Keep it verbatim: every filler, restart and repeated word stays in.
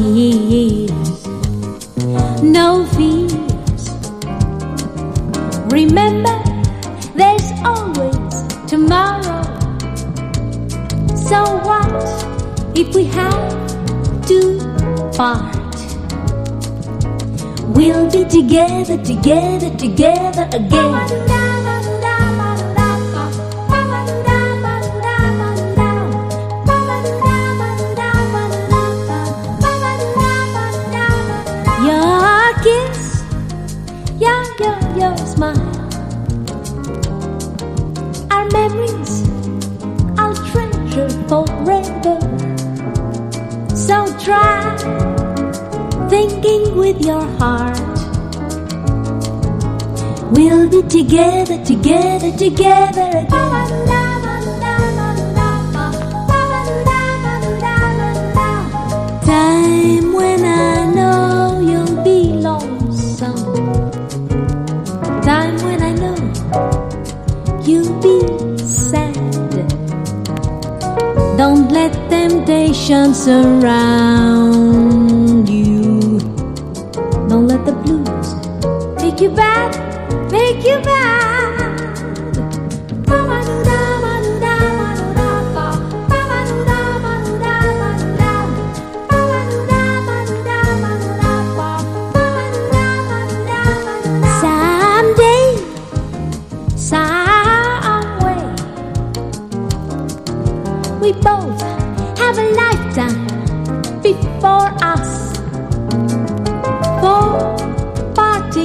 tears, no fears. Remember, there's always tomorrow. So what if we have to part? We'll be together, together, together again. Your kiss, your, your, your smile, our memories I'll treasure forever. So try thinking with your heart. We'll be together, together, together again. Time when I know you'll be lonesome. Time when I know you'll be sad. Don't let temptation surround you. Don't let the blues make you bad, make you bad.